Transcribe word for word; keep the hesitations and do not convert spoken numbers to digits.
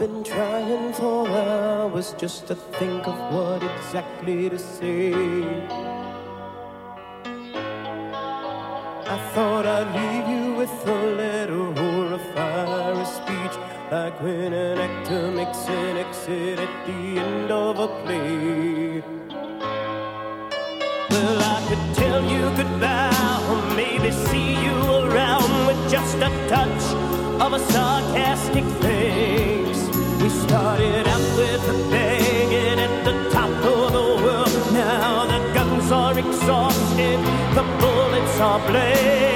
been trying for hours just to think of what exactly to say. I thought I'd leave you with a letter or a fiery speech, like when an actor makes an exit at the end of a play. Well, I could tell you goodbye, or maybe see you around with just a touch of a sarcastic face. We started out with a bang and at the top of the world. Now the guns are exhausted, the bullets are blazing.